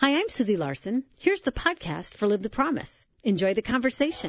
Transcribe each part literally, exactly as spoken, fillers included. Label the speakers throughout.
Speaker 1: Hi, I'm Susie Larson. Here's the podcast for Live the Promise. Enjoy the conversation.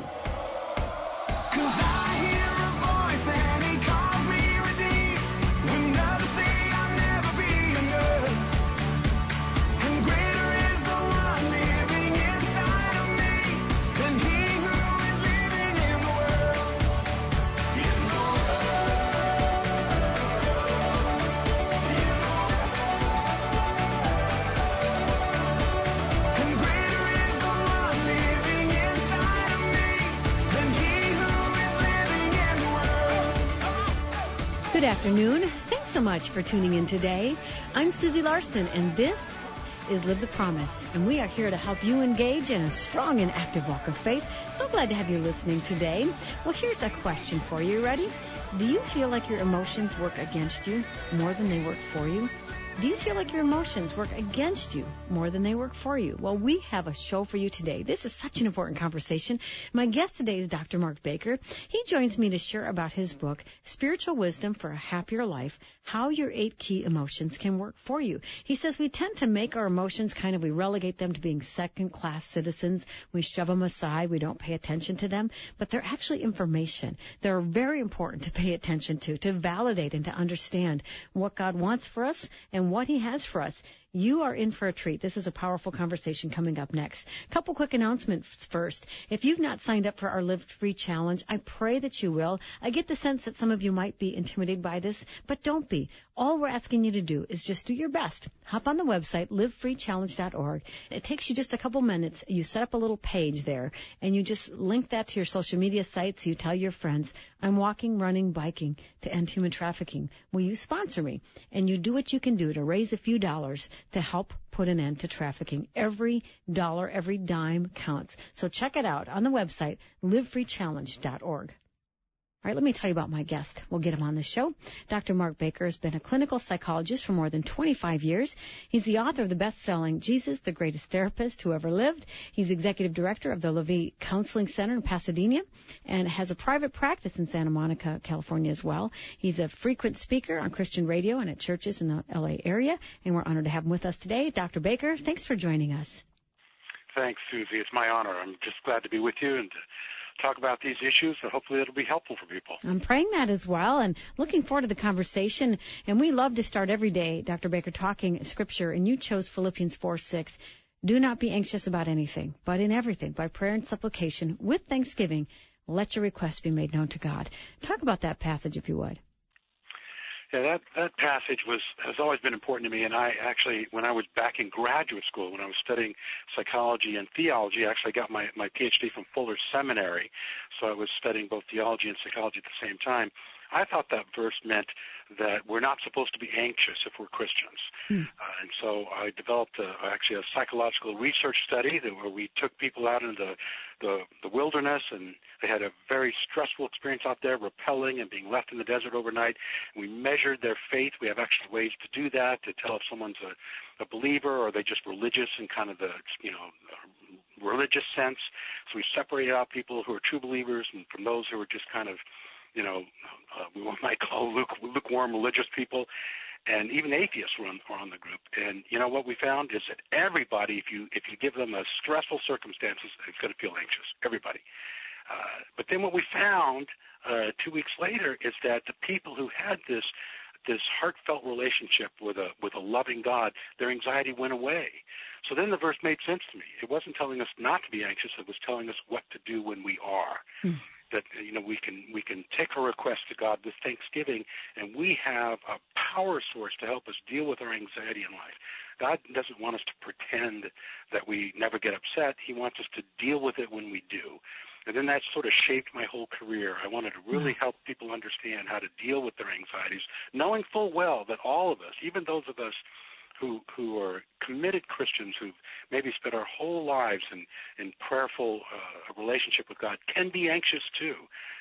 Speaker 1: Good afternoon. Thanks so much for tuning in today. I'm Susie Larson, and this is Live the Promise, and we are here to help you engage in a strong and active walk of faith. So glad to have you listening today. Well, here's a question for you. Ready? Do you feel like your emotions work against you more than they work for you? Do you feel like your emotions work against you more than they work for you? Well, we have a show for you today. This is such an important conversation. My guest today is Doctor Mark Baker. He joins me to share about his book, Spiritual Wisdom for a Happier Life, How Your Eight Key Emotions Can Work for You. He says we tend to make our emotions kind of, we relegate them to being second-class citizens. We shove them aside. We don't pay attention to them. But they're actually information. They're very important to pay attention to, to validate and to understand what God wants for us and what He has for us. You are in for a treat. This is a powerful conversation coming up next. A couple quick announcements first. If you've not signed up for our Live Free Challenge, I pray that you will. I get the sense that some of you might be intimidated by this, but don't be. All we're asking you to do is just do your best. Hop on the website, live free challenge dot org. It takes you just a couple minutes. You set up a little page there, and you just link that to your social media sites. You tell your friends, I'm walking, running, biking to end human trafficking. Will you sponsor me? And you do what you can do to raise a few dollars to help put an end to trafficking. Every dollar, every dime counts. So check it out on the website, live free challenge dot org. All right, let me tell you about my guest. We'll get him on the show. Doctor Mark Baker has been a clinical psychologist for more than twenty-five years. He's the author of the best-selling Jesus, the Greatest Therapist Who Ever Lived. He's executive director of the Levy Counseling Center in Pasadena and has a private practice in Santa Monica, California as well. He's a frequent speaker on Christian radio and at churches in the L A area, and we're honored to have him with us today. Doctor Baker, thanks for joining us.
Speaker 2: Thanks, Susie. It's my honor. I'm just glad to be with you and to talk about these issues, so hopefully it'll be helpful for people.
Speaker 1: I'm praying that as well, and looking forward to the conversation. And we love to start every day, Doctor Baker, talking Scripture, and you chose Philippians four six. Do not be anxious about anything, but in everything, by prayer and supplication, with thanksgiving, let your requests be made known to God. Talk about that passage, if you would.
Speaker 2: Yeah, that, that passage was has always been important to me, and I actually, when I was back in graduate school, when I was studying psychology and theology, I actually got my, my P H D from Fuller Seminary, so I was studying both theology and psychology at the same time. I thought that verse meant that we're not supposed to be anxious if we're Christians. Hmm. Uh, and so I developed a, actually a psychological research study that, where we took people out into the, the wilderness, and they had a very stressful experience out there, rappelling and being left in the desert overnight. We measured their faith. We have actually ways to do that, to tell if someone's a, a believer or they're just religious in kind of the, you know, religious sense. So we separated out people who are true believers and from those who are just kind of, you know, uh, we might call luke, lukewarm religious people, and even atheists were on, were on the group. And you know what we found is that everybody, if you if you give them a stressful circumstances, is going to feel anxious. Everybody. Uh, but then what we found uh, two weeks later is that the people who had this this heartfelt relationship with a with a loving God, their anxiety went away. So then the verse made sense to me. It wasn't telling us not to be anxious. It was telling us what to do when we are. Hmm. That, you know, we can we can take our request to God with thanksgiving, and we have a power source to help us deal with our anxiety in life. God doesn't want us to pretend that we never get upset. He wants us to deal with it when we do. And then that sort of shaped my whole career. I wanted to really help people understand how to deal with their anxieties, knowing full well that all of us, even those of us who who are committed Christians who've maybe spent our whole lives in, in prayerful uh, relationship with God, can be anxious too.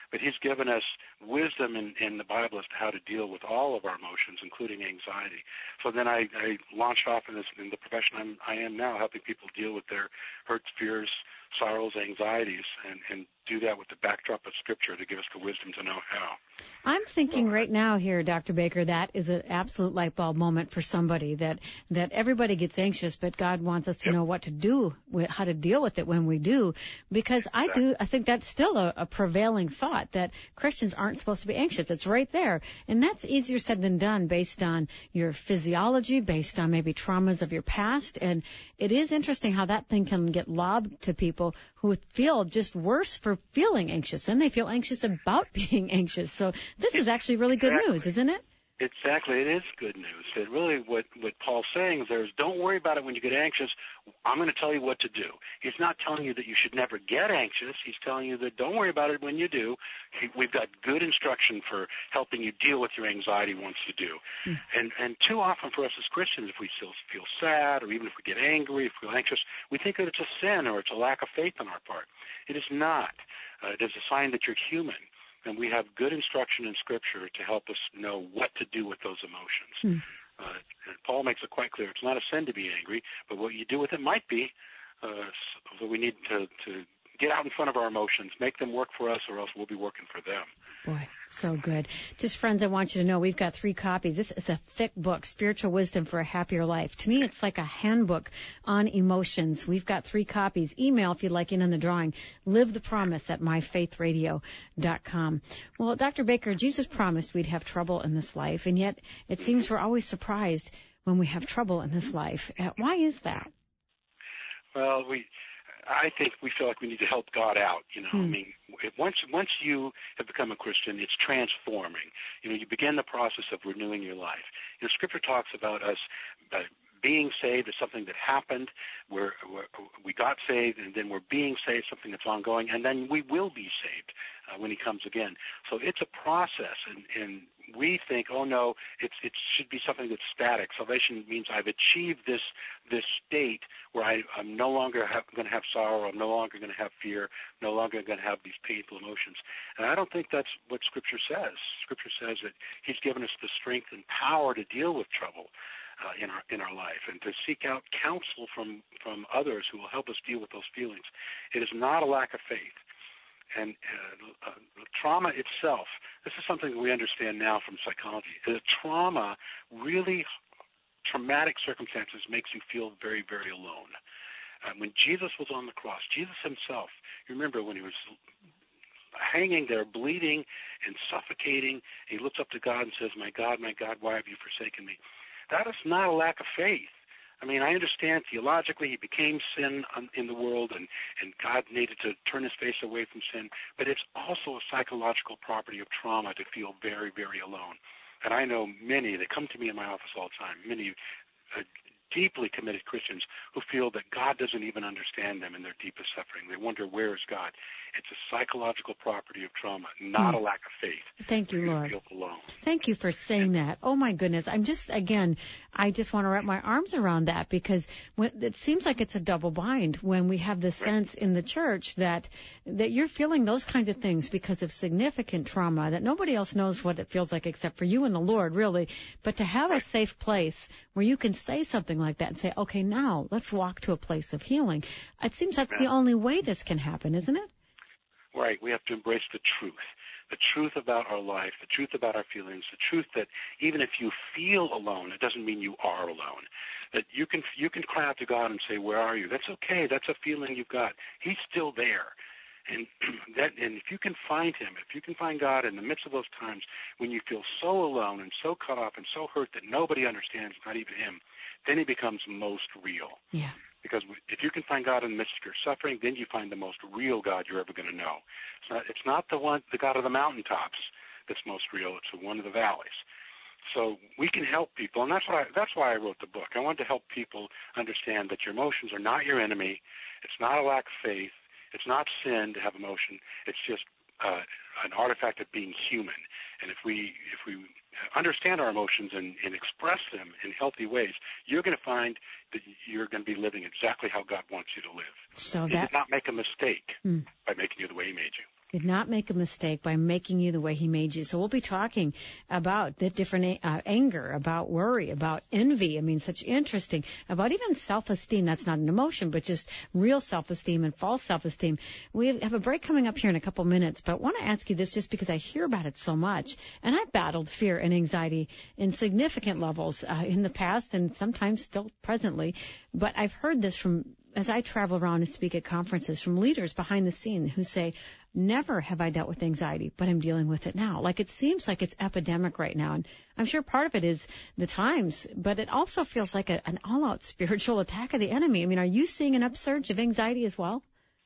Speaker 2: but he's given us wisdom in, in the Bible as to how to deal with all of our emotions, including anxiety. So then I, I launched off in, this, in the profession I'm, I am now, helping people deal with their hurts, fears, sorrows, anxieties, and, and do that with the backdrop of Scripture to give us the wisdom to know how.
Speaker 1: I'm thinking right now here, Doctor Baker, that is an absolute light bulb moment for somebody, that that everybody gets anxious, but God wants us to yep. know what to do, with, how to deal with it when we do. Because exactly. I do, I think that's still a, a prevailing thought, that Christians aren't supposed to be anxious. It's right there. And that's easier said than done based on your physiology, based on maybe traumas of your past. And it is interesting how that thing can get lobbed to people who feel just worse for feeling anxious, and they feel anxious about being anxious. So this is actually really good
Speaker 2: exactly.
Speaker 1: news, isn't it?
Speaker 2: Exactly. It is good news. It really, what, what Paul's saying is, there is, don't worry about it when you get anxious. I'm going to tell you what to do. He's not telling you that you should never get anxious. He's telling you that don't worry about it when you do. He, we've got good instruction for helping you deal with your anxiety once you do. Mm. And and too often for us as Christians, if we still feel sad, or even if we get angry, if we feel anxious, we think that it's a sin or it's a lack of faith on our part. It is not. Uh, it is a sign that you're human. And we have good instruction in Scripture to help us know what to do with those emotions. Hmm. Uh, and Paul makes it quite clear. It's not a sin to be angry, but what you do with it might be. Uh, so we need to, to get out in front of our emotions, make them work for us, or else we'll be working for them.
Speaker 1: Boy, so good. Just, friends, I want you to know we've got three copies. This is a thick book, Spiritual Wisdom for a Happier Life. To me, it's like a handbook on emotions. We've got three copies. Email if you'd like in on the drawing. Live the Promise at my faith radio dot com. Well, Doctor Baker, Jesus promised we'd have trouble in this life, and yet it seems we're always surprised when we have trouble in this life. Uh, why is that?
Speaker 2: Well, we... I think we feel like we need to help God out. You know, hmm. I mean, once once you have become a Christian, it's transforming. You know, you begin the process of renewing your life. You know, Scripture talks about us uh, being saved is something that happened. We're, we're we got saved, and then we're being saved, something that's ongoing, and then we will be saved uh, when He comes again. So it's a process, and, and we think, oh no, it's it should be something that's static. Salvation means I've achieved this this state where I, I'm no longer going to have sorrow, I'm no longer going to have fear, no longer going to have these painful emotions. And I don't think that's what Scripture says. Scripture says that He's given us the strength and power to deal with trouble uh, in our in our life, and to seek out counsel from from others who will help us deal with those feelings. It is not a lack of faith. And uh, uh, trauma itself, this is something we understand now from psychology. The trauma, really traumatic circumstances, makes you feel very, very alone. Uh, when Jesus was on the cross, Jesus himself, you remember when he was hanging there, bleeding and suffocating, he looks up to God and says, "My God, my God, why have you forsaken me?" That is not a lack of faith. I mean, I understand theologically he became sin in the world, and, and God needed to turn his face away from sin, but it's also a psychological property of trauma to feel very, very alone. And I know many, they come to me in my office all the time, many uh, deeply committed Christians who feel that God doesn't even understand them in their deepest suffering. They wonder, where is God? It's a psychological property of trauma, not mm. a lack of faith.
Speaker 1: Thank you, Lord.
Speaker 2: Feel alone.
Speaker 1: Thank you for saying that. Oh, my goodness. I'm just, again, I just want to wrap my arms around that, because when, it seems like it's a double bind when we have this sense in the church that that you're feeling those kinds of things because of significant trauma, that nobody else knows what it feels like except for you and the Lord, really. But to have a safe place where you can say something like that and say, okay, now let's walk to a place of healing. It seems that's the only way this can happen, isn't it?
Speaker 2: Right. We have to embrace the truth, the truth about our life, the truth about our feelings, the truth that even if you feel alone, it doesn't mean you are alone. That you can you can cry out to God and say, "Where are you?" That's okay. That's a feeling you've got. He's still there. And that, and if you can find him, if you can find God in the midst of those times when you feel so alone and so cut off and so hurt that nobody understands, not even him, then he becomes most real.
Speaker 1: Yeah.
Speaker 2: Because if you can find God in the midst of your suffering, then you find the most real God you're ever going to know. It's not, it's not the one, the God of the mountaintops that's most real. It's the one of the valleys. So we can help people, and that's why that's why I wrote the book. I wanted to help people understand that your emotions are not your enemy. It's not a lack of faith. It's not sin to have emotion. It's just uh, an artifact of being human. And if we if we understand our emotions and, and express them in healthy ways, you're going to find that you're going to be living exactly how God wants you to live.
Speaker 1: So
Speaker 2: he
Speaker 1: that,
Speaker 2: did not make a mistake
Speaker 1: mm.
Speaker 2: by making you the way he made you.
Speaker 1: did not make a mistake by making you the way he made you. So we'll be talking about the different uh, anger, about worry, about envy. I mean, such interesting, about even self-esteem. That's not an emotion, but just real self-esteem and false self-esteem. We have a break coming up here in a couple minutes, but I want to ask you this just because I hear about it so much. And I've battled fear and anxiety in significant levels uh, in the past and sometimes still presently. But I've heard this from, as I travel around and speak at conferences, from leaders behind the scene who say, never have I dealt with anxiety, but I'm dealing with it now. Like, it seems like it's epidemic right now. And I'm sure part of it is the times, but it also feels like a, an all-out spiritual attack of the enemy. I mean, are you seeing an upsurge of anxiety as well?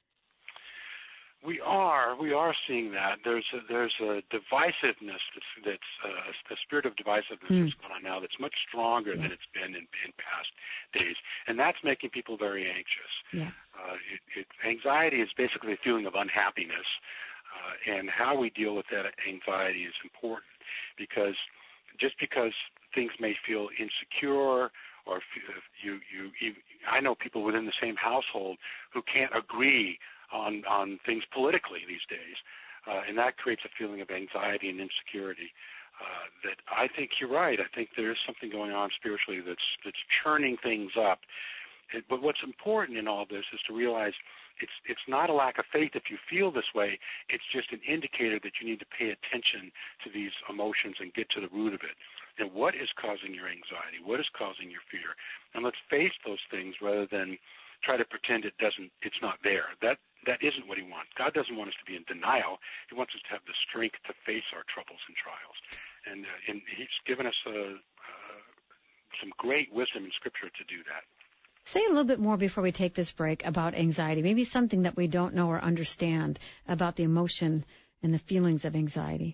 Speaker 2: We are. We are seeing that. There's a, there's a divisiveness that's, that's uh, a spirit of divisiveness mm. that's going on now that's much stronger yeah. than it's been in, in past days, and that's making people very anxious.
Speaker 1: Yeah.
Speaker 2: Uh, it, it, anxiety is basically a feeling of unhappiness, uh, and how we deal with that anxiety is important, because just because things may feel insecure, or you, you, you, I know people within the same household who can't agree on on things politically these days, uh, and that creates a feeling of anxiety and insecurity. Uh, that I think you're right. I think there is something going on spiritually that's that's churning things up. It, but what's important in all this is to realize it's it's not a lack of faith if you feel this way. It's just an indicator that you need to pay attention to these emotions and get to the root of it. And what is causing your anxiety? What is causing your fear? And let's face those things rather than try to pretend it doesn't. It's not there. That That isn't what he wants. God doesn't want us to be in denial. He wants us to have the strength to face our troubles and trials. And, uh, and he's given us uh, uh, some great wisdom in Scripture to do that.
Speaker 1: Say a little bit more before we take this break about anxiety, maybe something that we don't know or understand about the emotion and the feelings of anxiety.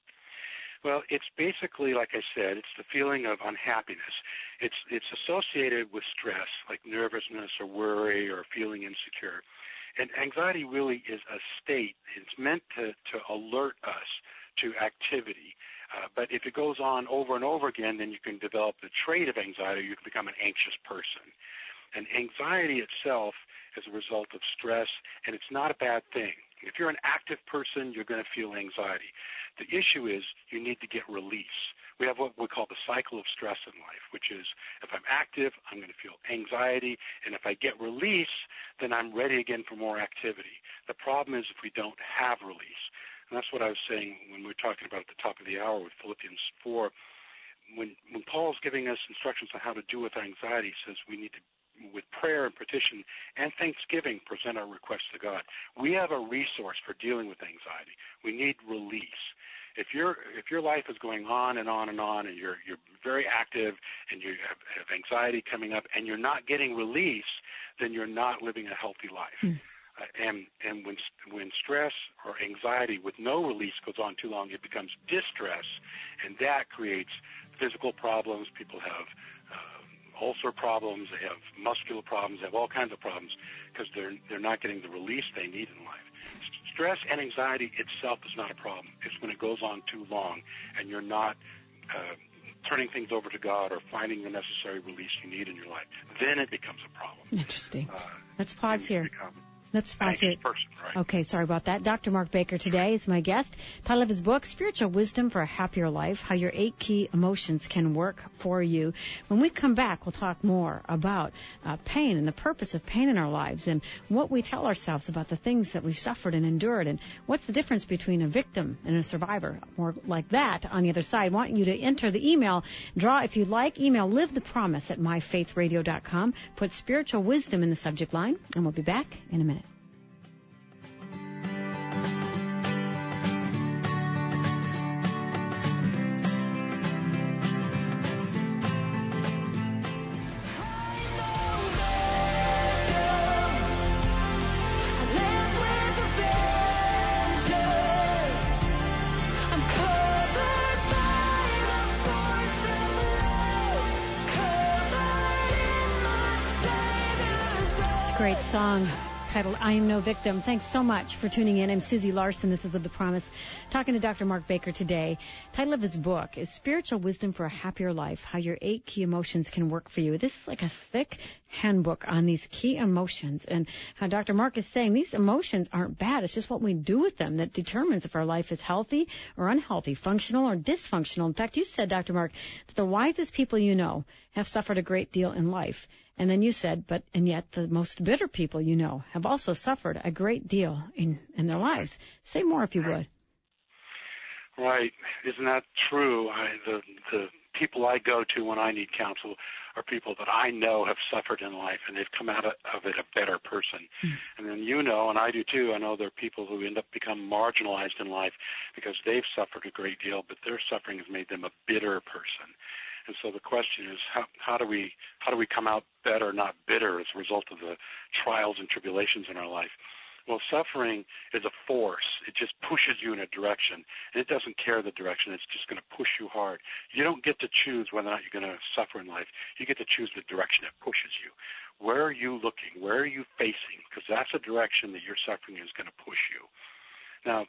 Speaker 2: Well, it's basically, like I said, it's the feeling of unhappiness. It's it's associated with stress, like nervousness or worry or feeling insecure. And anxiety really is a state. It's meant to, to alert us to activity. Uh, but if it goes on over and over again, then you can develop the trait of anxiety. You can become an anxious person. And anxiety itself is a result of stress, and it's not a bad thing. If you're an active person, you're going to feel anxiety. The issue is you need to get release. We have what we call the cycle of stress in life, which is if I'm active, I'm going to feel anxiety, and if I get release, then I'm ready again for more activity. The problem is if we don't have release. And that's what I was saying when we were talking about at the top of the hour with Philippians four. When, when Paul's giving us instructions on how to deal with anxiety, he says we need to, with prayer and petition and thanksgiving, present our requests to God. We have a resource for dealing with anxiety. We need release. If your if your life is going on and on and on, and you're you're very active, and you have, have anxiety coming up, and you're not getting release, then you're not living a healthy life. Mm. Uh, and and when when stress or anxiety with no release goes on too long, it becomes distress, and that creates physical problems. People have uh, ulcer problems, they have muscular problems, they have all kinds of problems because they're they're not getting the release they need in life. Stress and anxiety itself is not a problem. It's when it goes on too long and you're not uh, turning things over to God or finding the necessary release you need in your life. Then it becomes a problem.
Speaker 1: Interesting. Uh, Let's pause here.
Speaker 2: Become,
Speaker 1: Let's sponsor it.
Speaker 2: Person, right?
Speaker 1: Okay, sorry about that. Doctor Mark Baker today is my guest. Title of his book, Spiritual Wisdom for a Happier Life, How Your Eight Key Emotions Can Work for You. When we come back, we'll talk more about uh, pain and the purpose of pain in our lives and what we tell ourselves about the things that we've suffered and endured and what's the difference between a victim and a survivor. More like that on the other side. I want you to enter the email. Draw, if you'd like, email Live the Promise at my faith radio dot com. Put Spiritual Wisdom in the subject line, and we'll be back in a minute. Great song titled I Am No Victim. Thanks so much for tuning in. I'm Susie Larson. This is Live the Promise. Talking to Doctor Mark Baker today. Title of his book is Spiritual Wisdom for a Happier Life, How Your Eight Key Emotions Can Work for You. This is like a thick handbook on these key emotions, and how Doctor Mark is saying these emotions aren't bad. It's just what we do with them that determines if our life is healthy or unhealthy, functional or dysfunctional. In fact, you said, Doctor Mark, that the wisest people you know have suffered a great deal in life. And then you said, but and yet the most bitter people you know have also suffered a great deal in, in their lives. Say more if you would.
Speaker 2: Right. Isn't that true? I, the, the people I go to when I need counsel are people that I know have suffered in life, and they've come out of, of it a better person. Mm. And then you know, and I do too, I know there are people who end up becoming marginalized in life because they've suffered a great deal, but their suffering has made them a bitter person. And so the question is, how, how do we how do we come out better, not bitter, as a result of the trials and tribulations in our life? Well, suffering is a force. It just pushes you in a direction, and it doesn't care the direction. It's just going to push you hard. You don't get to choose whether or not you're going to suffer in life. You get to choose the direction it pushes you. Where are you looking? Where are you facing? Because that's a direction that your suffering is going to push you. Now,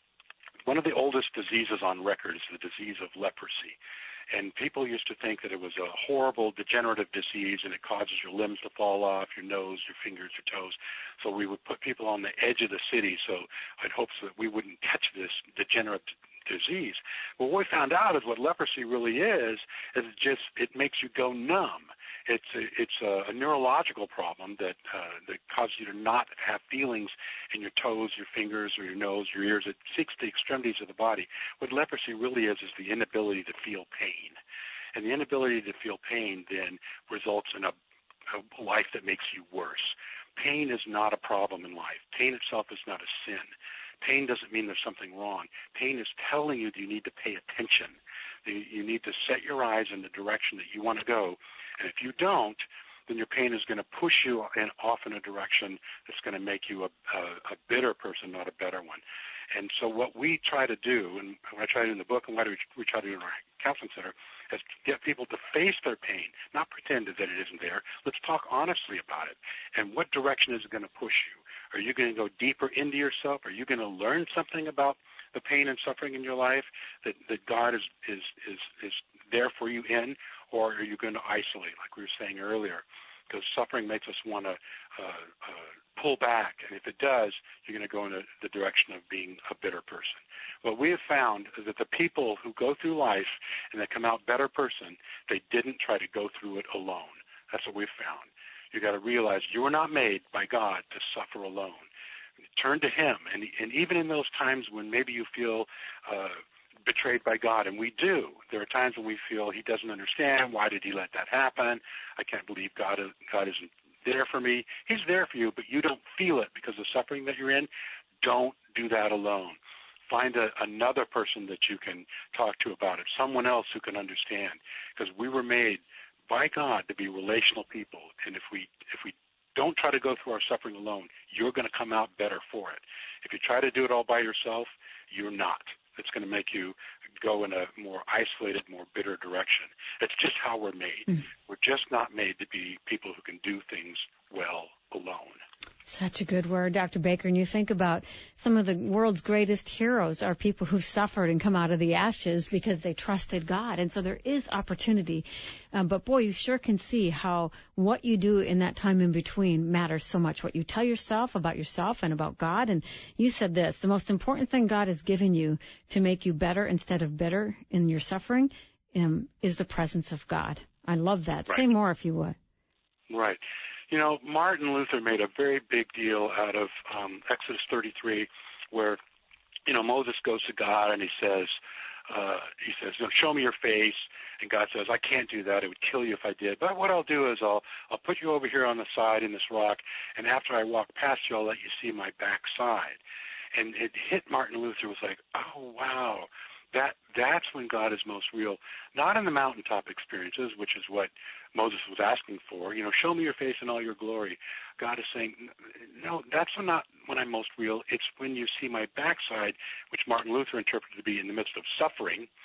Speaker 2: one of the oldest diseases on record is the disease of leprosy. And people used to think that it was a horrible degenerative disease and it causes your limbs to fall off, your nose, your fingers, your toes. So we would put people on the edge of the city so I'd hope so that we wouldn't catch this degenerative disease. But what we found out is what leprosy really is, is it just, it makes you go numb. It's a, it's a, a neurological problem that uh, that causes you to not have feelings in your toes, your fingers, or your nose, your ears. It seeks the extremities of the body. What leprosy really is is the inability to feel pain. And the inability to feel pain then results in a, a life that makes you worse. Pain is not a problem in life. Pain itself is not a sin. Pain doesn't mean there's something wrong. Pain is telling you that you need to pay attention. You need to set your eyes in the direction that you want to go. And if you don't, then your pain is going to push you in, off in a direction that's going to make you a, a, a bitter person, not a better one. And so what we try to do, and what I try to do in the book, and what we, we try to do in our counseling center, is get people to face their pain, not pretend that it isn't there. Let's talk honestly about it. And what direction is it going to push you? Are you going to go deeper into yourself? Are you going to learn something about the pain and suffering in your life that, that God is, is, is, is there for you in, or are you going to isolate, like we were saying earlier? Because suffering makes us want to uh, uh, pull back, and if it does, you're going to go in the, the direction of being a bitter person. What we have found is that the people who go through life and they come out better person, they didn't try to go through it alone. That's what we've found. You've got to realize you were not made by God to suffer alone. Turn to Him, and, and even in those times when maybe you feel uh, betrayed by God, and we do. There are times when we feel He doesn't understand. Why did He let that happen? I can't believe God is, God isn't there for me. He's there for you, but you don't feel it because of the suffering that you're in. Don't do that alone. Find a, another person that you can talk to about it, someone else who can understand, because we were made by God to be relational people, and if we if we don't try to go through our suffering alone, you're going to come out better for it. If you try to do it all by yourself, you're not. It's going to make you go in a more isolated, more bitter direction. It's just how we're made. Mm. We're just not made to be people who can do things well alone.
Speaker 1: Such a good word, Doctor Baker. And you think about some of the world's greatest heroes are people who suffered and come out of the ashes because they trusted God. And so there is opportunity. Um, but, boy, you sure can see how what you do in that time in between matters so much. What you tell yourself about yourself and about God. And you said this, the most important thing God has given you to make you better instead of bitter in your suffering um, is the presence of God. I love that. Right. Say more if you would.
Speaker 2: Right. You know, Martin Luther made a very big deal out of um, Exodus thirty-three, where, you know, Moses goes to God and he says, uh, he says, you know, show me your face. And God says, I can't do that. It would kill you if I did. But what I'll do is I'll I'll put you over here on the side in this rock, and after I walk past you, I'll let you see my backside. And it hit Martin Luther. It was like, oh, wow. That that's when God is most real, not in the mountaintop experiences, which is what Moses was asking for. You know, show me your face in all your glory. God is saying, no, that's not when I'm most real. It's when you see my backside, which Martin Luther interpreted to be in the midst of suffering,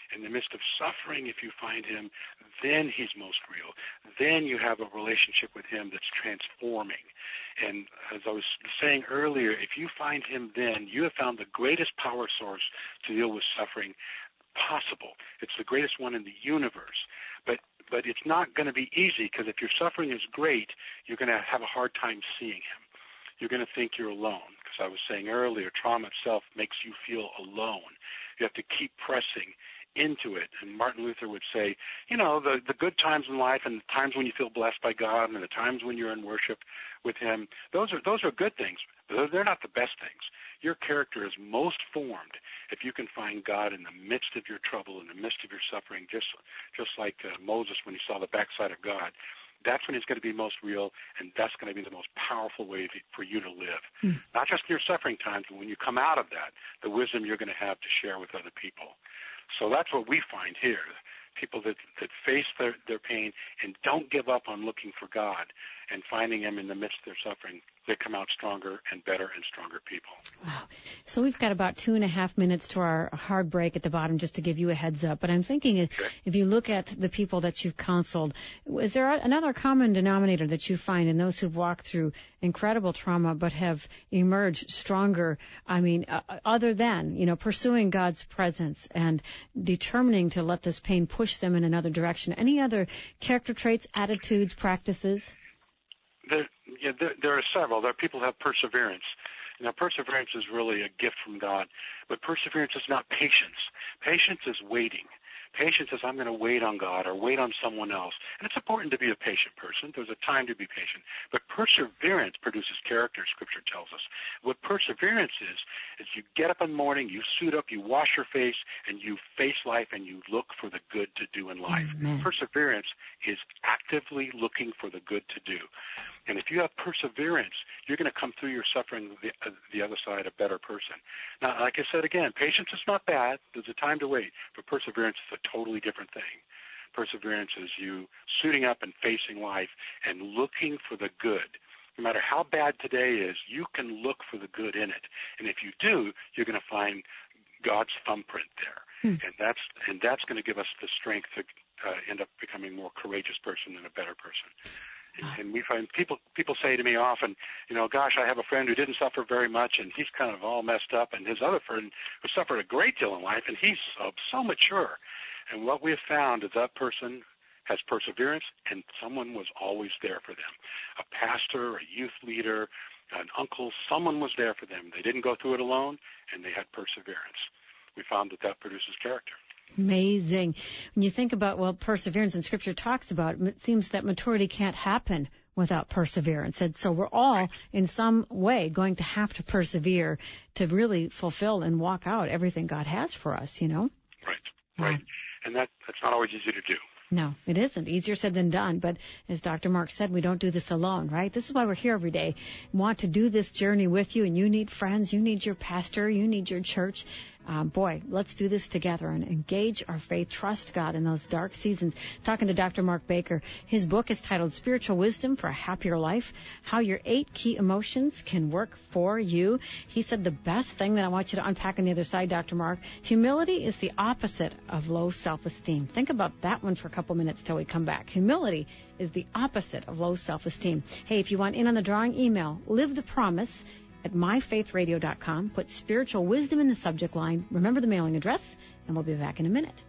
Speaker 2: In the midst of suffering, if you find him, then he's most real. Then you have a relationship with him that's transforming. And as I was saying earlier, if you find him then, you have found the greatest power source to deal with suffering possible. It's the greatest one in the universe. But but it's not going to be easy, because if your suffering is great, you're going to have a hard time seeing him. You're going to think you're alone, because I was saying earlier, trauma itself makes you feel alone. You have to keep pressing into it. And Martin Luther would say, you know, the, the good times in life and the times when you feel blessed by God and the times when you're in worship with him, those are those are good things, but they're not the best things. Your character is most formed if you can find God in the midst of your trouble, in the midst of your suffering, just just like uh, Moses when he saw the backside of God. That's when he's going to be most real, and that's going to be the most powerful way for you to live. Mm. Not just in your suffering times, but when you come out of that, the wisdom you're going to have to share with other people. So that's what we find here, people that, that face their, their pain and don't give up on looking for God and finding him in the midst of their suffering. They come out stronger and better and stronger people.
Speaker 1: Wow. So we've got about two and a half minutes to our hard break at the bottom, just to give you a heads up. But I'm thinking if, okay. if you look at the people that you've counseled, is there another common denominator that you find in those who've walked through incredible trauma but have emerged stronger? I mean, uh, other than, you know, pursuing God's presence and determining to let this pain push them in another direction. Any other character traits, attitudes, practices?
Speaker 2: There, yeah, there, there are several. There are people who have perseverance. Now, perseverance is really a gift from God, but perseverance is not patience. Patience is waiting. Patience is I'm going to wait on God or wait on someone else. And it's important to be a patient person. There's a time to be patient. But perseverance produces character, Scripture tells us. What perseverance is, is you get up in the morning, you suit up, you wash your face, and you face life and you look for the good to do in life. Amen. Perseverance is actively looking for the good to do. And if you have perseverance, you're going to come through your suffering the, uh, the other side a better person. Now, like I said again, patience is not bad. There's a time to wait. But perseverance is a totally different thing. Perseverance is you suiting up and facing life and looking for the good. No matter how bad today is, you can look for the good in it. And if you do, you're going to find God's thumbprint there. Hmm. And that's and that's going to give us the strength to uh, end up becoming a more courageous person and a better person. And we find people people say to me often, you know, gosh, I have a friend who didn't suffer very much, and he's kind of all messed up, and his other friend who suffered a great deal in life, and he's so, so mature. And what we have found is that person has perseverance, and someone was always there for them. A pastor, a youth leader, an uncle, someone was there for them. They didn't go through it alone, and they had perseverance. We found that that produces character.
Speaker 1: Amazing. When you think about, well, perseverance in Scripture talks about, it seems that maturity can't happen without perseverance. And so we're all, right. in some way, going to have to persevere to really fulfill and walk out everything God has for us, you know?
Speaker 2: Right, right. Yeah. And that that's not always easy to do.
Speaker 1: No, it isn't. Easier said than done. But as Doctor Mark said, we don't do this alone, right? This is why we're here every day. We want to do this journey with you, and you need friends. You need your pastor. You need your church. Um, boy, let's do this together and engage our faith, trust God in those dark seasons. Talking to Doctor Mark Baker, his book is titled Spiritual Wisdom for a Happier Life, How Your Eight Key Emotions Can Work for You. He said the best thing that I want you to unpack on the other side, Doctor Mark, humility is the opposite of low self-esteem. Think about that one for a couple minutes till we come back. Humility is the opposite of low self-esteem. Hey, if you want in on the drawing, email Live the Promise at my faith radio dot com. Put spiritual wisdom in the subject line. Remember the mailing address, and we'll be back in a minute.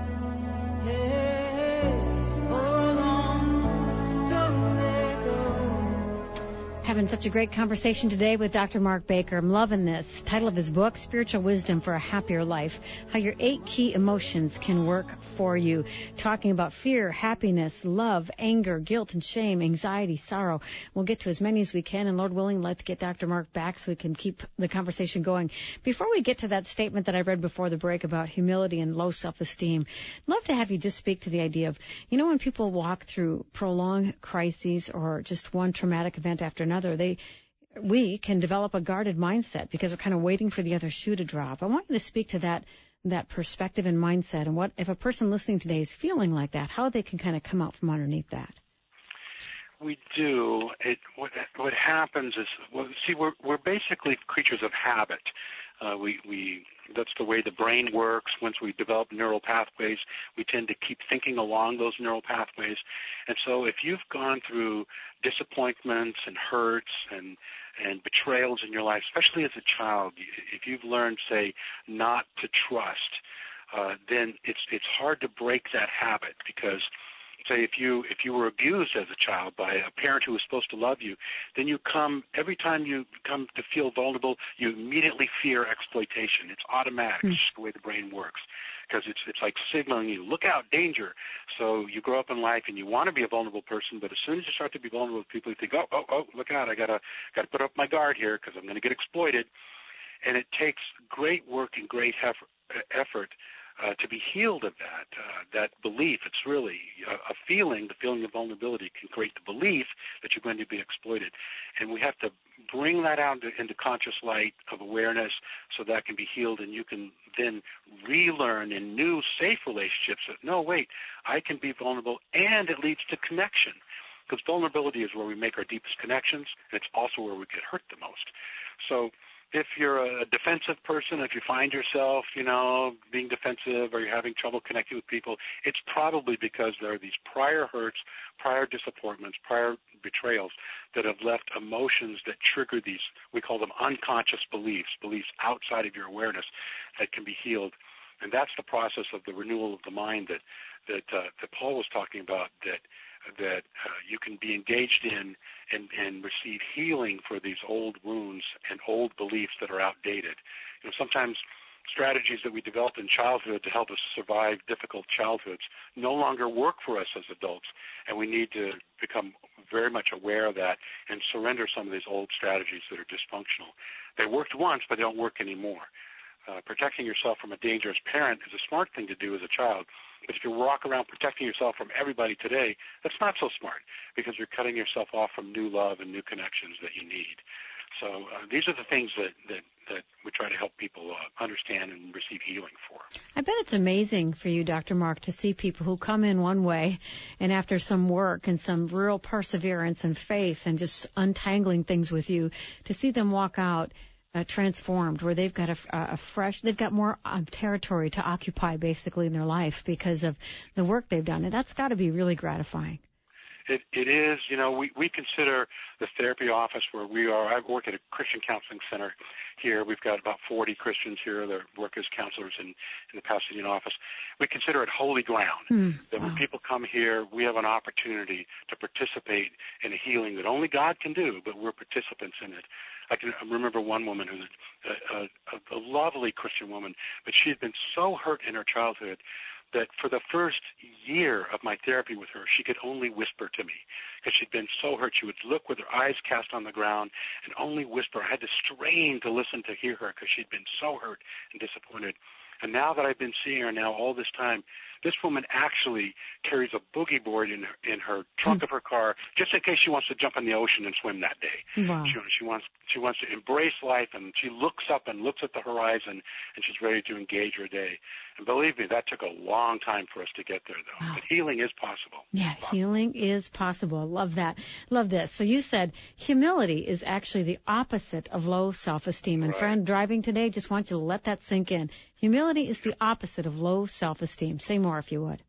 Speaker 3: Hold on, don't let go.
Speaker 1: having such a great conversation today with Doctor Mark Baker. I'm loving this. Title of his book, Spiritual Wisdom for a Happier Life, How Your Eight Key Emotions Can Work for You. Talking about fear, happiness, love, anger, guilt and shame, anxiety, sorrow. We'll get to as many as we can, and Lord willing, let's get Doctor Mark back so we can keep the conversation going. Before we get to that statement that I read before the break about humility and low self-esteem, I'd love to have you just speak to the idea of, you know, when people walk through prolonged crises or just one traumatic event after another, they we can develop a guarded mindset because we're kind of waiting for the other shoe to drop. I want you to speak to that that perspective and mindset, and what if a person listening today is feeling like that, how they can kind of come out from underneath that.
Speaker 2: We do. It what what happens is, well, see, we're we're basically creatures of habit. Uh, we we that's the way the brain works. Once we develop neural pathways, we tend to keep thinking along those neural pathways. And so, if you've gone through disappointments and hurts and and betrayals in your life, especially as a child, if you've learned, say, not to trust, uh, then it's it's hard to break that habit because, say, if you if you were abused as a child by a parent who was supposed to love you, then you come, every time you come to feel vulnerable, you immediately fear exploitation. It's automatic. Mm. It's just the way the brain works, because it's it's like signaling you, look out, danger. So you grow up in life and you want to be a vulnerable person, but as soon as you start to be vulnerable with people, you think, oh, oh, oh, look out, I gotta gotta put up my guard here because I'm going to get exploited. And it takes great work and great hef- effort Uh, to be healed of that, uh, that belief. It's really a, a feeling, the feeling of vulnerability can create the belief that you're going to be exploited. And we have to bring that out into, into conscious light of awareness so that can be healed, and you can then relearn in new, safe relationships that, no, wait, I can be vulnerable, and it leads to connection. Because vulnerability is where we make our deepest connections, and it's also where we get hurt the most. So if you're a defensive person, if you find yourself, you know, being defensive or you're having trouble connecting with people, it's probably because there are these prior hurts, prior disappointments, prior betrayals that have left emotions that trigger these, we call them unconscious beliefs, beliefs outside of your awareness that can be healed. And that's the process of the renewal of the mind that that, uh, that Paul was talking about, that that uh, you can be engaged in and, and receive healing for these old wounds and old beliefs that are outdated. You know, sometimes strategies that we developed in childhood to help us survive difficult childhoods no longer work for us as adults, and we need to become very much aware of that and surrender some of these old strategies that are dysfunctional. They worked once, but they don't work anymore. Uh, protecting yourself from a dangerous parent is a smart thing to do as a child. But if you walk around protecting yourself from everybody today, that's not so smart, because you're cutting yourself off from new love and new connections that you need. So uh, these are the things that, that, that we try to help people uh, understand and receive healing for.
Speaker 1: I bet it's amazing for you, Doctor Mark, to see people who come in one way and after some work and some real perseverance and faith and just untangling things with you, to see them walk out Uh, transformed, where they've got a, a fresh, they've got more um, territory to occupy basically in their life because of the work they've done. And that's got to be really gratifying.
Speaker 2: It, it is, you know, we, we consider the therapy office where we are. I work at a Christian counseling center here. We've got about forty Christians here that work as counselors in, in the Pasadena office. We consider it holy ground, mm, that wow. when people come here, we have an opportunity to participate in a healing that only God can do, but we're participants in it. I can remember one woman who's a, a, a lovely Christian woman, but she had been so hurt in her childhood that for the first year of my therapy with her, she could only whisper to me because she'd been so hurt. She would look with her eyes cast on the ground and only whisper. I had to strain to listen to hear her because she'd been so hurt and disappointed. And now that I've been seeing her now all this time, this woman actually carries a boogie board in her, in her trunk of her car just in case she wants to jump in the ocean and swim that day.
Speaker 1: Wow.
Speaker 2: She, she wants she wants to embrace life, and she looks up and looks at the horizon, and she's ready to engage her day. And believe me, that took a long time for us to get there, though. Wow. But healing is possible.
Speaker 1: Yeah, possible. Healing is possible. Love that. Love this. So you said humility is actually the opposite of low self-esteem. And
Speaker 2: right.
Speaker 1: friend, driving today, just want you to let that sink in. Humility is the opposite of low self-esteem. Say more if you would.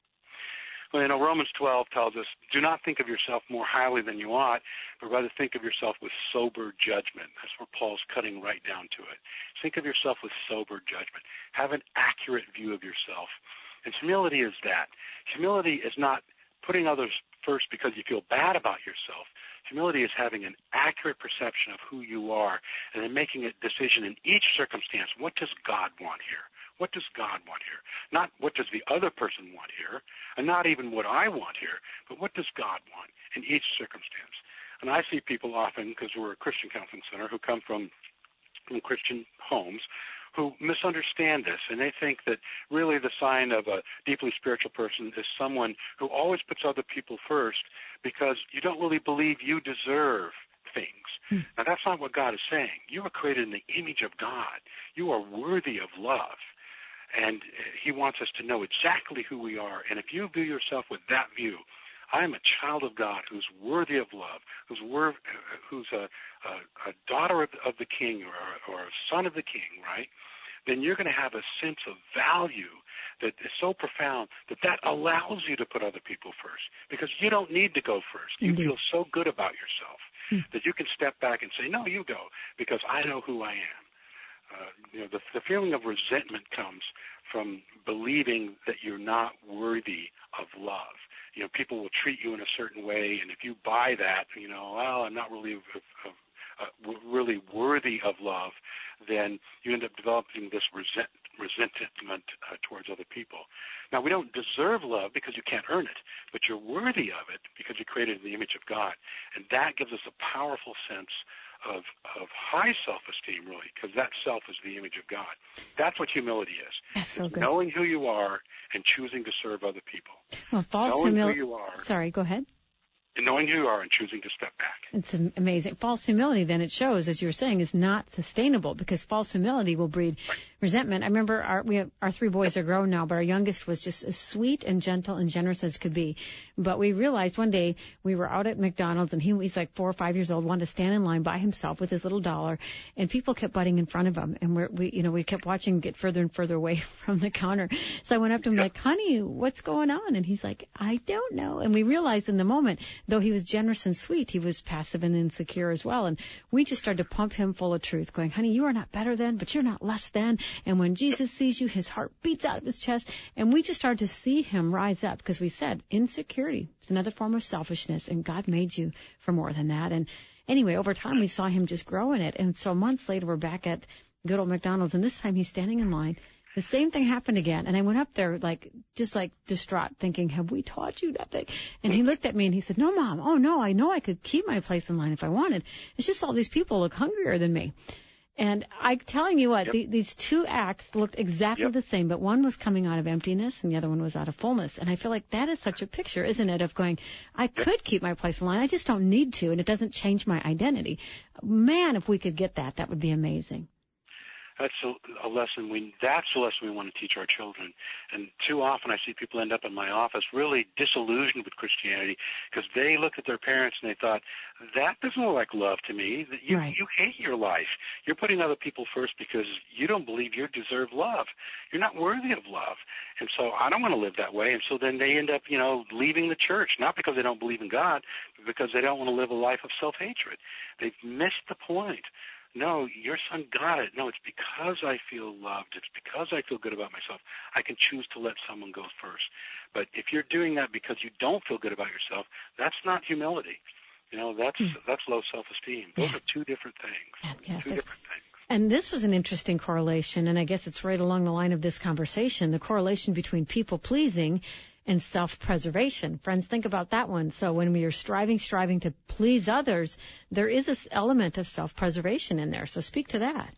Speaker 2: Well, you know, Romans twelve tells us, do not think of yourself more highly than you ought, but rather think of yourself with sober judgment. That's where Paul's cutting right down to it. Think of yourself with sober judgment. Have an accurate view of yourself. And humility is that. Humility is not putting others first because you feel bad about yourself. Humility is having an accurate perception of who you are and then making a decision in each circumstance. What does God want here? What does God want here? Not what does the other person want here, and not even what I want here, but what does God want in each circumstance? And I see people often, because we're a Christian counseling center, who come from, from Christian homes, who misunderstand this, and they think that really the sign of a deeply spiritual person is someone who always puts other people first because you don't really believe you deserve things. Hmm. Now, that's not what God is saying. You are created in the image of God. You are worthy of love, and he wants us to know exactly who we are, and if you view yourself with that view, I am a child of God who's worthy of love, who's wor- who's a, a, a daughter of, of the King or, or a son of the King, right? Then you're going to have a sense of value that is so profound that that allows you to put other people first because you don't need to go first. You
Speaker 1: Indeed.
Speaker 2: feel so good about yourself
Speaker 1: hmm.
Speaker 2: that you can step back and say, no, you go because I know who I am. Uh, you know, the, the feeling of resentment comes from believing that you're not worthy of love. You know, people will treat you in a certain way, and if you buy that, you know, well, I'm not really uh, uh, really worthy of love, then you end up developing this resent, resentment uh, towards other people. Now, we don't deserve love because you can't earn it, but you're worthy of it because you're created in the image of God, and that gives us a powerful sense of of high self-esteem, really, because that self is the image of God. That's what humility is.
Speaker 1: That's so good.
Speaker 2: Knowing who you are and choosing to serve other people.
Speaker 1: Well, false
Speaker 2: knowing
Speaker 1: humility.
Speaker 2: who you are.
Speaker 1: Sorry, go ahead.
Speaker 2: And knowing who you are and choosing to step back.
Speaker 1: It's amazing. False humility, then it shows, as you were saying, is not sustainable because false humility will breed
Speaker 2: right.
Speaker 1: resentment. I remember our we have, our three boys are grown now, but our youngest was just as sweet and gentle and generous as could be. But we realized one day we were out at McDonald's, and he, he's like four or five years old, wanted to stand in line by himself with his little dollar, and people kept butting in front of him, and we're, we, you know, we kept watching him get further and further away from the counter. So I went up to him yep. like, honey, what's going on? And he's like, I don't know. And we realized in the moment, though he was generous and sweet, he was passive and insecure as well. And we just started to pump him full of truth, going, honey, you are not better than, but you're not less than. And when Jesus sees you, his heart beats out of his chest. And we just started to see him rise up because we said insecurity is another form of selfishness, and God made you for more than that. And anyway, over time, we saw him just grow in it. And so months later, we're back at good old McDonald's, and this time he's standing in line. The same thing happened again, and I went up there like just like distraught, thinking, have we taught you nothing? And he looked at me and he said, no, Mom, oh, no, I know I could keep my place in line if I wanted. It's just all these people look hungrier than me. And I'm telling you what, yep. the, these two acts looked exactly yep. the same, but one was coming out of emptiness and the other one was out of fullness. And I feel like that is such a picture, isn't it, of going, I yep. could keep my place in line, I just don't need to, and it doesn't change my identity. Man, if we could get that, that would be amazing.
Speaker 2: That's a, a lesson we, that's a lesson we want to teach our children. And too often I see people end up in my office really disillusioned with Christianity because they looked at their parents and they thought, that doesn't look like love to me. You,
Speaker 1: right.
Speaker 2: you hate your life. You're putting other people first because you don't believe you deserve love. You're not worthy of love. And so I don't want to live that way. And so then they end up, you know, leaving the church, not because they don't believe in God, but because they don't want to live a life of self-hatred. They've missed the point. No, your son got it. No, it's because I feel loved. It's because I feel good about myself. I can choose to let someone go first. But if you're doing that because you don't feel good about yourself, that's not humility. You know, that's mm. that's low self-esteem. Those yeah. are two different things.
Speaker 1: Fantastic.
Speaker 2: Two different things.
Speaker 1: And this was an interesting correlation, and I guess it's right along the line of this conversation, the correlation between people-pleasing and self-preservation. Friends, think about that one. So when we are striving, striving to please others, there is this element of self-preservation in there. So speak to that.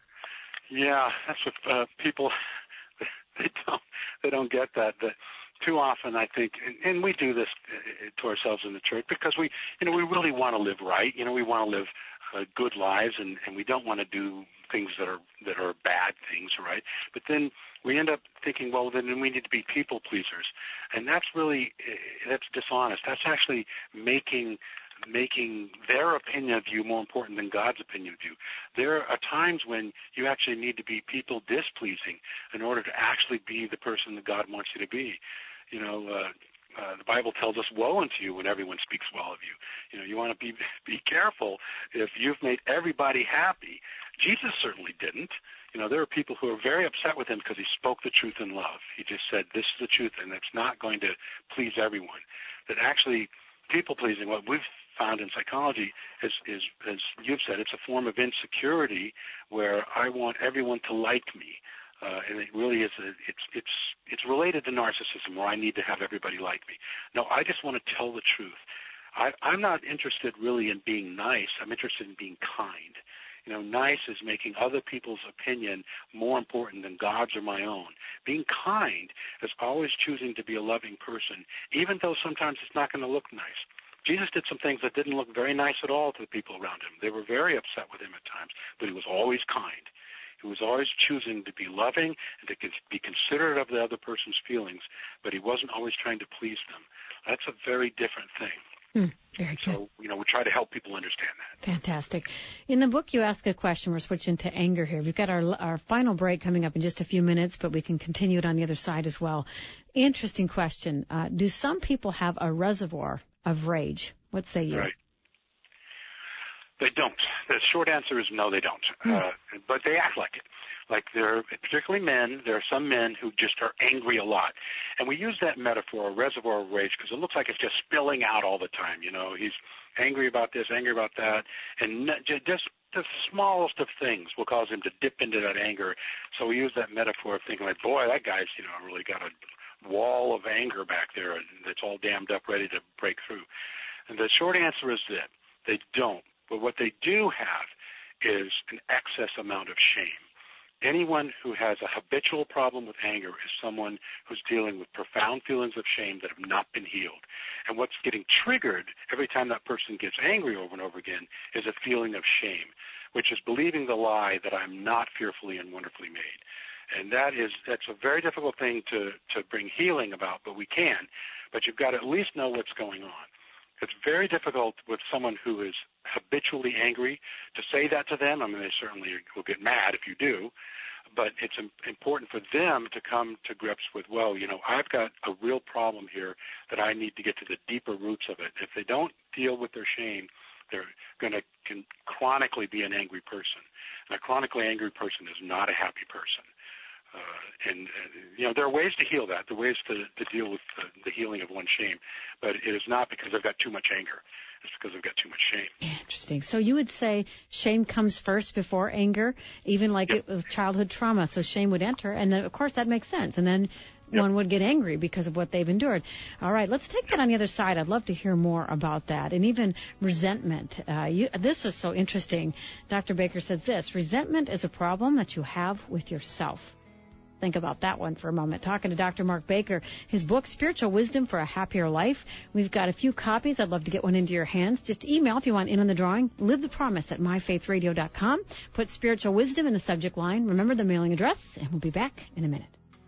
Speaker 2: Yeah, that's what uh, people, they don't, they don't get that. that too often, I think, and, and we do this to ourselves in the church because we, you know, we really want to live right. You know, we want to live uh, good lives, and, and we don't want to do things that are that are bad things, right? But then we end up thinking, well, then we need to be people pleasers, and that's really that's dishonest. That's actually making making their opinion of you more important than God's opinion of you. There are times when you actually need to be people displeasing in order to actually be the person that God wants you to be. You know, uh, uh, the Bible tells us, woe unto you when everyone speaks well of you. You know, you want to be be careful if you've made everybody happy. Jesus certainly didn't. You know, there are people who are very upset with him because he spoke the truth in love. He just said, this is the truth, and it's not going to please everyone. That actually, people-pleasing, what we've found in psychology, as, as, as you've said, it's a form of insecurity where I want everyone to like me. Uh, and it really is, a, it's, it's, it's related to narcissism where I need to have everybody like me. No, I just want to tell the truth. I, I'm not interested really in being nice. I'm interested in being kind. You know, nice is making other people's opinion more important than God's or my own. Being kind is always choosing to be a loving person, even though sometimes it's not going to look nice. Jesus did some things that didn't look very nice at all to the people around him. They were very upset with him at times, but he was always kind. He was always choosing to be loving and to be considerate of the other person's feelings, but he wasn't always trying to please them. That's a very different thing.
Speaker 1: Mm, very good.
Speaker 2: So, you know, we try to help people understand that.
Speaker 1: Fantastic. In the book, you ask a question. We're switching to anger here. We've got our our final break coming up in just a few minutes, but we can continue it on the other side as well. Interesting question. Uh, do some people have a reservoir of rage? What say you?
Speaker 2: Right. They don't. The short answer is no, they don't.
Speaker 1: Hmm.
Speaker 2: Uh, but they act like it. Like there, particularly men, there are some men who just are angry a lot. And we use that metaphor, a reservoir of rage, because it looks like it's just spilling out all the time. You know, he's angry about this, angry about that. And just the smallest of things will cause him to dip into that anger. So we use that metaphor of thinking like, boy, that guy's, you know, really got a wall of anger back there that's all dammed up, ready to break through. And the short answer is that they don't. But what they do have is an excess amount of shame. Anyone who has a habitual problem with anger is someone who's dealing with profound feelings of shame that have not been healed. And what's getting triggered every time that person gets angry over and over again is a feeling of shame, which is believing the lie that I'm not fearfully and wonderfully made. And that is, that's a very difficult thing to, to bring healing about, but we can. But you've got to at least know what's going on. It's very difficult with someone who is habitually angry to say that to them. I mean, they certainly will get mad if you do, but it's important for them to come to grips with, well, you know, I've got a real problem here that I need to get to the deeper roots of it. If they don't deal with their shame, they're going to can chronically be an angry person. And a chronically angry person is not a happy person. Uh, and, uh, you know, there are ways to heal that. There are ways to, to deal with the, the healing of one's shame. But it is not because I've got too much anger. It's because I've got too much shame.
Speaker 1: Interesting. So you would say shame comes first before anger, even like
Speaker 2: yep.
Speaker 1: it was childhood trauma. So shame would enter, and then, of course, that makes sense. And then
Speaker 2: yep.
Speaker 1: one would get angry because of what they've endured. All right, let's take that on the other side. I'd love to hear more about that. And even resentment. Uh, you, this was so interesting. Doctor Baker says this: resentment is a problem that you have with yourself. Think about that one for a moment. Talking to Doctor Mark Baker, his book, Spiritual Wisdom for a Happier Life. We've got a few copies. I'd love to get one into your hands. Just email if you want in on the drawing. Live the Promise at my faith radio dot com. Put Spiritual Wisdom in the subject line. Remember the mailing address, and we'll be back in a minute.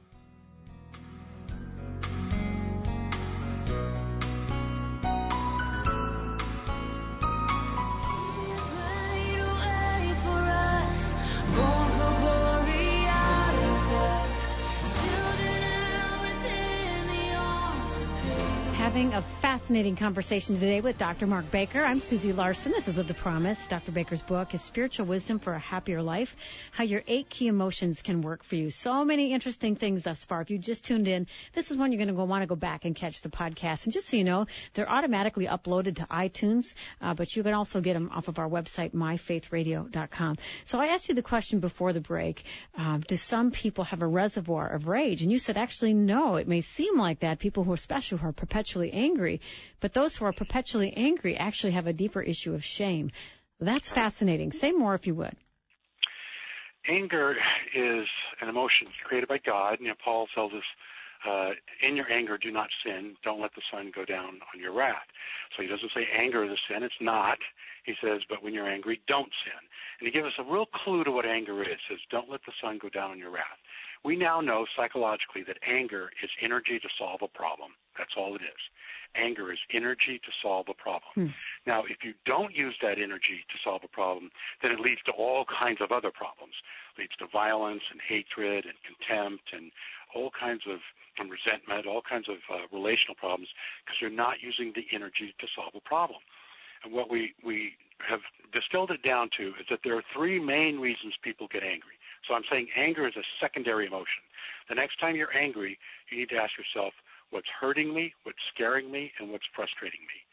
Speaker 1: Having a fascinating conversation today with Doctor Mark Baker. I'm Susie Larson. This is Live the Promise. Doctor Baker's book is Spiritual Wisdom for a Happier Life, how your eight key emotions can work for you. So many interesting things thus far. If you just tuned in, this is when you're going to go want to go back and catch the podcast. And just so you know, they're automatically uploaded to iTunes, uh, but you can also get them off of our website, my faith radio dot com. So I asked you the question before the break, um, do some people have a reservoir of rage? And you said, actually, no. It may seem like that. People who are special, who are perpetually angry, but those who are perpetually angry actually have a deeper issue of shame. That's fascinating. Say more if you would.
Speaker 2: Anger is an emotion created by God. You know, Paul tells us, uh, in your anger, do not sin. Don't let the sun go down on your wrath. So he doesn't say anger is a sin. It's not. He says, but when you're angry, don't sin. And he gives us a real clue to what anger is. He says, don't let the sun go down on your wrath. We now know psychologically that anger is energy to solve a problem. That's all it is. Anger is energy to solve a problem. Hmm. Now, if you don't use that energy to solve a problem, then it leads to all kinds of other problems. It leads to violence and hatred and contempt and all kinds of and resentment, all kinds of uh, relational problems, because you're not using the energy to solve a problem. And what we, we have distilled it down to is that there are three main reasons people get angry. So I'm saying anger is a secondary emotion. The next time you're angry, you need to ask yourself, what's hurting me, what's scaring me, and what's frustrating me.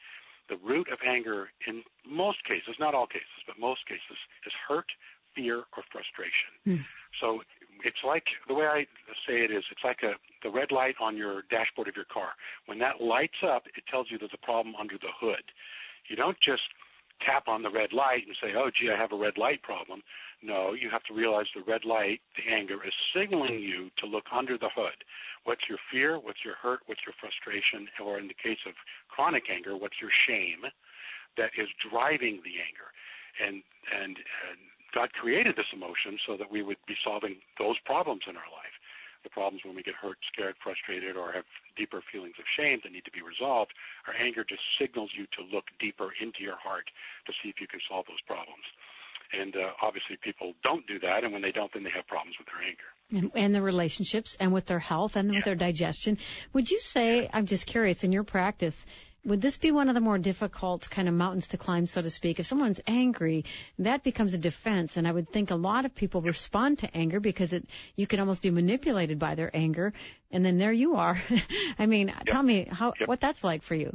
Speaker 2: the root of anger in most cases, not all cases, but most cases, is hurt, fear, or frustration. Mm. So it's like, the way I say it is, it's like a the red light on your dashboard of your car. When that lights up, it tells you there's a problem under the hood. You don't just tap on the red light and say, oh, gee, I have a red light problem. No, you have to realize the red light, the anger, is signaling you to look under the hood. What's your fear? What's your hurt? What's your frustration? Or in the case of chronic anger, what's your shame that is driving the anger? And, and, and God created this emotion so that we would be solving those problems in our life. The problems when we get hurt, scared, frustrated, or have deeper feelings of shame that need to be resolved, our anger just signals you to look deeper into your heart to see if you can solve those problems. And uh, obviously people don't do that, and when they don't, then they have problems with their anger.
Speaker 1: And, and the relationships, and with their health, and with yeah. their digestion. Would you say, I'm just curious, in your practice, would this be one of the more difficult kind of mountains to climb, so to speak? If someone's angry, that becomes a defense, and I would think a lot of people respond to anger because it you can almost be manipulated by their anger, and then there you are. I mean, yep. tell me how yep. what that's like for you.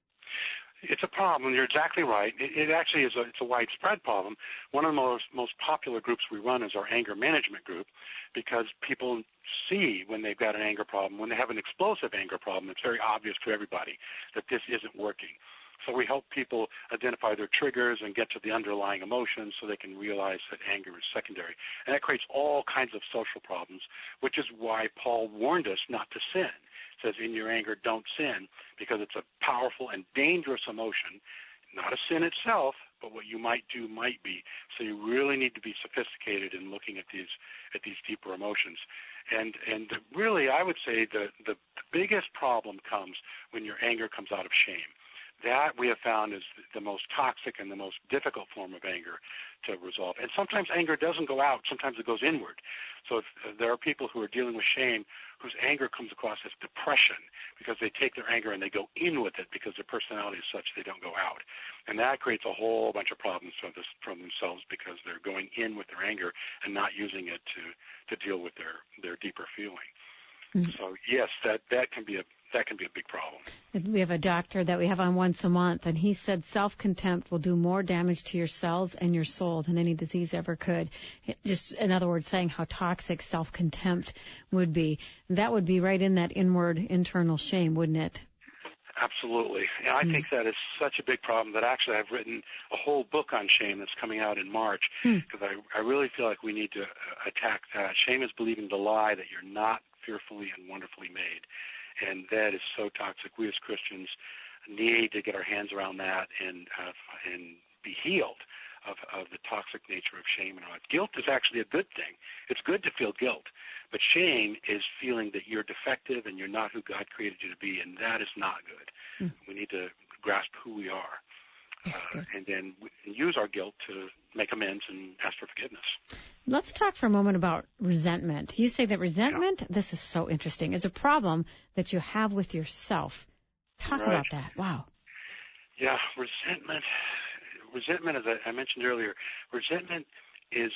Speaker 2: It's a problem. You're exactly right. It, it actually is a, it's a widespread problem. One of the most, most popular groups we run is our anger management group, because people see when they've got an anger problem, when they have an explosive anger problem, it's very obvious to everybody that this isn't working. So we help people identify their triggers and get to the underlying emotions so they can realize that anger is secondary. And that creates all kinds of social problems, which is why Paul warned us not to sin. It says, in your anger, don't sin, because it's a powerful and dangerous emotion, not a sin itself, but what you might do might be. So you really need to be sophisticated in looking at these at these deeper emotions. And and really, I would say the, the biggest problem comes when your anger comes out of shame. That we have found is the most toxic and the most difficult form of anger to resolve. And sometimes anger doesn't go out. Sometimes it goes inward. So if, uh, there are people who are dealing with shame whose anger comes across as depression because they take their anger and they go in with it because their personality is such they don't go out. And that creates a whole bunch of problems for, this, for themselves because they're going in with their anger and not using it to, to deal with their, their deeper feeling. Mm-hmm. So yes, that, that can be a that can be a big problem.
Speaker 1: We have a doctor that we have on once a month, and he said self-contempt will do more damage to your cells and your soul than any disease ever could. It just, in other words, saying how toxic self-contempt would be. That would be right in that inward, internal shame, wouldn't it?
Speaker 2: Absolutely. And I mm. think that is such a big problem that actually I've written a whole book on shame that's coming out in March because mm. I, I really feel like we need to attack that. Shame is believing the lie that you're not fearfully and wonderfully made. And that is so toxic. We as Christians need to get our hands around that and uh, and be healed of, of the toxic nature of shame in our life. Guilt is actually a good thing. It's good to feel guilt. But shame is feeling that you're defective and you're not who God created you to be, and that is not good. Mm. We need to grasp who we are uh, and then use our guilt to make amends and ask for forgiveness.
Speaker 1: Let's talk for a moment about resentment. You say that resentment, yeah. this is so interesting, is a problem that you have with yourself. Talk right. about that. Wow.
Speaker 2: Yeah, resentment, resentment, as I, I mentioned earlier, resentment is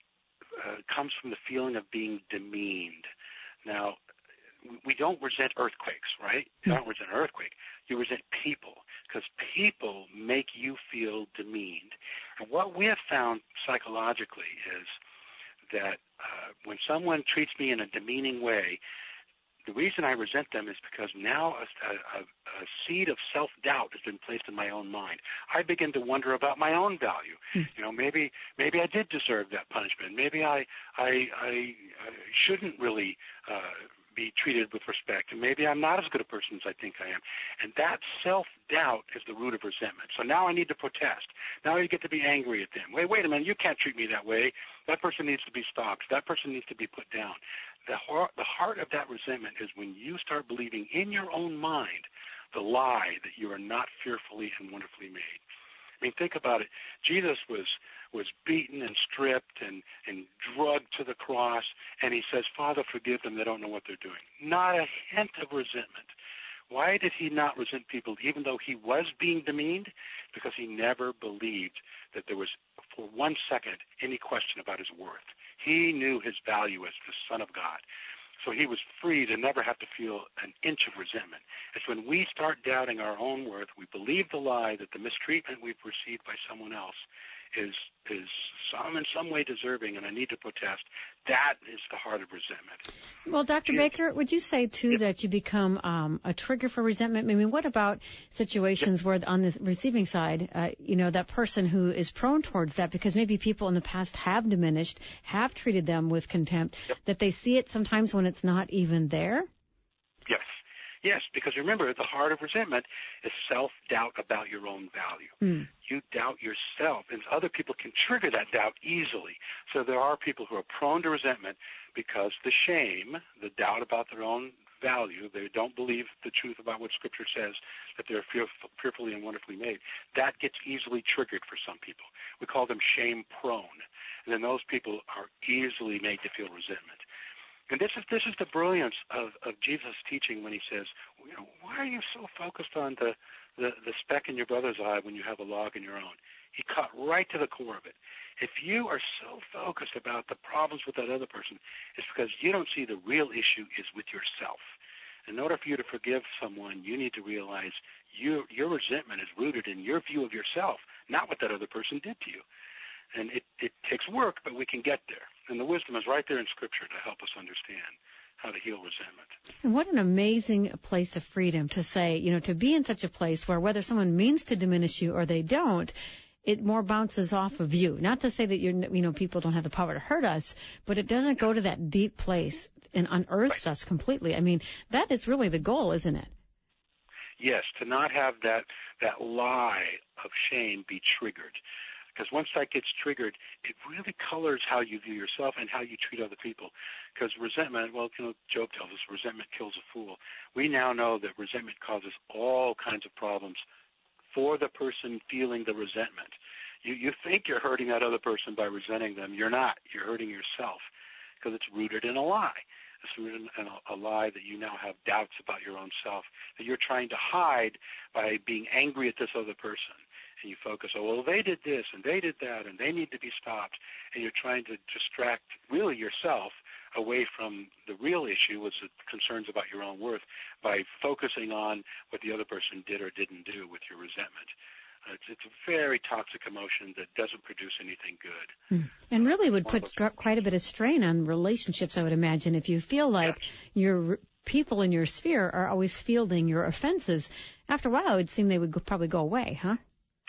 Speaker 2: uh, comes from the feeling of being demeaned. Now, we don't resent earthquakes, right? You don't resent an earthquake. You resent people because people make you feel demeaned. And what we have found psychologically is that uh, when someone treats me in a demeaning way, the reason I resent them is because now a, a, a seed of self-doubt has been placed in my own mind. I begin to wonder about my own value. Mm. You know, maybe maybe I did deserve that punishment. Maybe I I, I, I shouldn't really uh, be treated with respect, and maybe I'm not as good a person as I think I am. And that self-doubt is the root of resentment. So now I need to protest. Now I get to be angry at them. Wait, wait a minute, you can't treat me that way. That person needs to be stopped. That person needs to be put down. The heart, the heart of that resentment is when you start believing in your own mind the lie that you are not fearfully and wonderfully made. I mean, think about it. Jesus was was beaten and stripped and, and drugged to the cross, and he says, Father, forgive them, they don't know what they're doing. Not a hint of resentment. Why did he not resent people even though he was being demeaned? Because he never believed that there was, for one second, any question about his worth. He knew his value as the Son of God. so he was free to never have to feel an inch of resentment. It's when we start doubting our own worth, we believe the lie that the mistreatment we've received by someone else is is some in some way deserving, and I need to protest. That is the heart of resentment.
Speaker 1: Well, Doctor Baker, would you say, too, yep. that you become um, a trigger for resentment? I mean, what about situations yep. where on the receiving side, uh, you know, that person who is prone towards that because maybe people in the past have diminished, have treated them with contempt, yep. that they see it sometimes when it's not even there?
Speaker 2: Yes. Yes, because remember, the heart of resentment is self-doubt about your own value. Mm. You doubt yourself, and other people can trigger that doubt easily. So there are people who are prone to resentment because the shame, the doubt about their own value, they don't believe the truth about what Scripture says, that they're fearfully and wonderfully made, that gets easily triggered for some people. We call them shame-prone, and then those people are easily made to feel resentment. And this is this is the brilliance of, of Jesus' teaching when he says, you know, why are you so focused on the, the, the speck in your brother's eye when you have a log in your own? He cut right to the core of it. If you are so focused about the problems with that other person, it's because you don't see the real issue is with yourself. In order for you to forgive someone, you need to realize you, your resentment is rooted in your view of yourself, not what that other person did to you. And it, it takes work, but we can get there. And the wisdom is right there in Scripture to help us understand how to heal resentment.
Speaker 1: And what an amazing place of freedom to say, you know, to be in such a place where whether someone means to diminish you or they don't, it more bounces off of you. Not to say that, you're, you know, people don't have the power to hurt us, but it doesn't go to that deep place and unearths right. us completely. I mean, that is really the goal, isn't it?
Speaker 2: Yes, to not have that, that lie of shame be triggered. Because once that gets triggered, it really colors how you view yourself and how you treat other people. Because resentment, well, you know, Job tells us resentment kills a fool. We now know that resentment causes all kinds of problems for the person feeling the resentment. You you think you're hurting that other person by resenting them. You're not. You're hurting yourself because it's rooted in a lie. It's rooted in a, a lie that you now have doubts about your own self, that you're trying to hide by being angry at this other person. And you focus, oh, well, they did this and they did that and they need to be stopped. And you're trying to distract really yourself away from the real issue, was the concerns about your own worth, by focusing on what the other person did or didn't do with your resentment. Uh, it's, it's a very toxic emotion that doesn't produce anything good.
Speaker 1: Mm. And really would put quite a bit of strain on relationships, I would imagine, if you feel like yes. your people in your sphere are always fielding your offenses. After a while, it would seem they would go, probably go away, huh?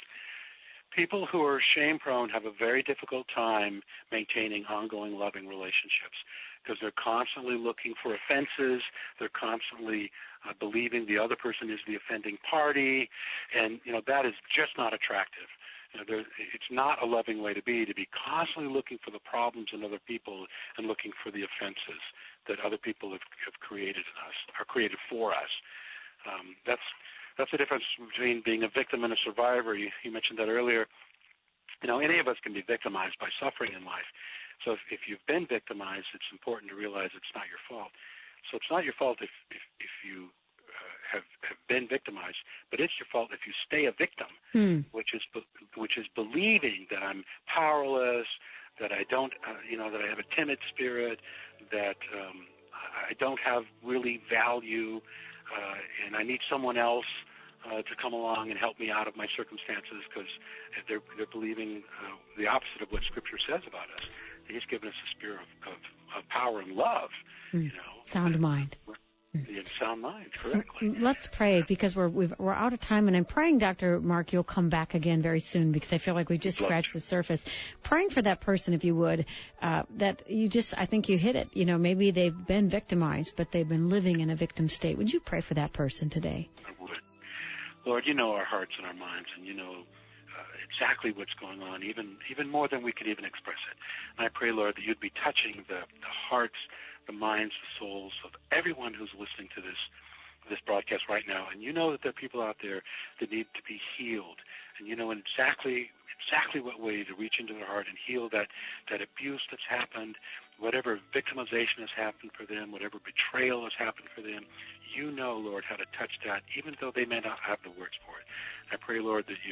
Speaker 2: People who are shame-prone have a very difficult time maintaining ongoing loving relationships because they're constantly looking for offenses. They're constantly uh, believing the other person is the offending party, and you know that is just not attractive. You know, there, it's not a loving way to be, to be constantly looking for the problems in other people and looking for the offenses that other people have, have created in us, or created for us. Um, that's That's the difference between being a victim and a survivor. You, you mentioned that earlier. You know, any of us can be victimized by suffering in life. So if, if you've been victimized, it's important to realize it's not your fault. So it's not your fault if, if, if you uh, have, have been victimized, but it's your fault if you stay a victim, hmm. which is which is believing that I'm powerless, that I don't, uh, you know, that I have a timid spirit, that um, I don't have really value, uh, and I need someone else Uh, to come along and help me out of my circumstances, because they're they're believing uh, the opposite of what Scripture says about us. He's given us a spirit of, of, of power and love. Mm. You know,
Speaker 1: sound mind.
Speaker 2: Yeah, sound mind, correctly.
Speaker 1: Let's pray, because we're we've, we're out of time, and I'm praying, Doctor Mark, you'll come back again very soon, because I feel like we've just scratched the surface. Praying for that person, if you would, uh, that you just, I think you hit it. You know, maybe they've been victimized, but they've been living in a victim state. Would you pray for that person today?
Speaker 2: I would. Lord, you know our hearts and our minds, and you know uh, exactly what's going on, even even more than we could even express it. And I pray, Lord, that you'd be touching the, the hearts, the minds, the souls of everyone who's listening to this this broadcast right now. And you know that there are people out there that need to be healed, and you know exactly exactly what way to reach into their heart and heal that, that abuse that's happened, whatever victimization has happened for them, whatever betrayal has happened for them. You know, Lord, how to touch that, even though they may not have the words for it. I pray, Lord, that you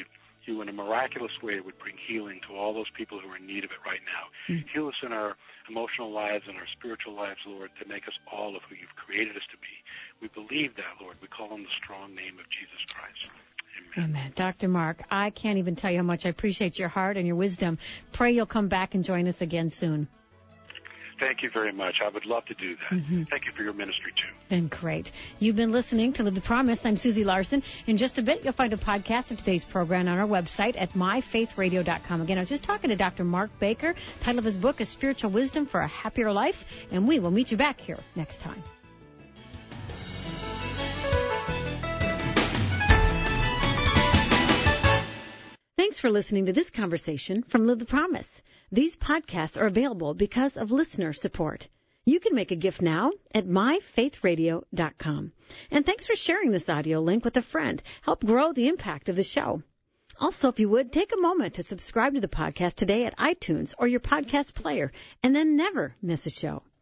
Speaker 2: you in a miraculous way would bring healing to all those people who are in need of it right now. Mm. Heal us in our emotional lives and our spiritual lives, Lord, to make us all of who you've created us to be. We believe that, Lord. We call on the strong name of Jesus Christ. Amen.
Speaker 1: Amen. Doctor Mark, I can't even tell you how much I appreciate your heart and your wisdom. Pray you'll come back and join us again soon.
Speaker 2: Thank you very much. I would love to do that. Mm-hmm. Thank you for your ministry, too.
Speaker 1: Been great. You've been listening to Live the Promise. I'm Susie Larson. In just a bit, you'll find a podcast of today's program on our website at my faith radio dot com. Again, I was just talking to Doctor Mark Baker. The title of his book is Spiritual Wisdom for a Happier Life, and we will meet you back here next time. Thanks for listening to this conversation from Live the Promise. These podcasts are available because of listener support. You can make a gift now at my faith radio dot com. And thanks for sharing this audio link with a friend. Help grow the impact of the show. Also, if you would, take a moment to subscribe to the podcast today at iTunes or your podcast player, and then never miss a show.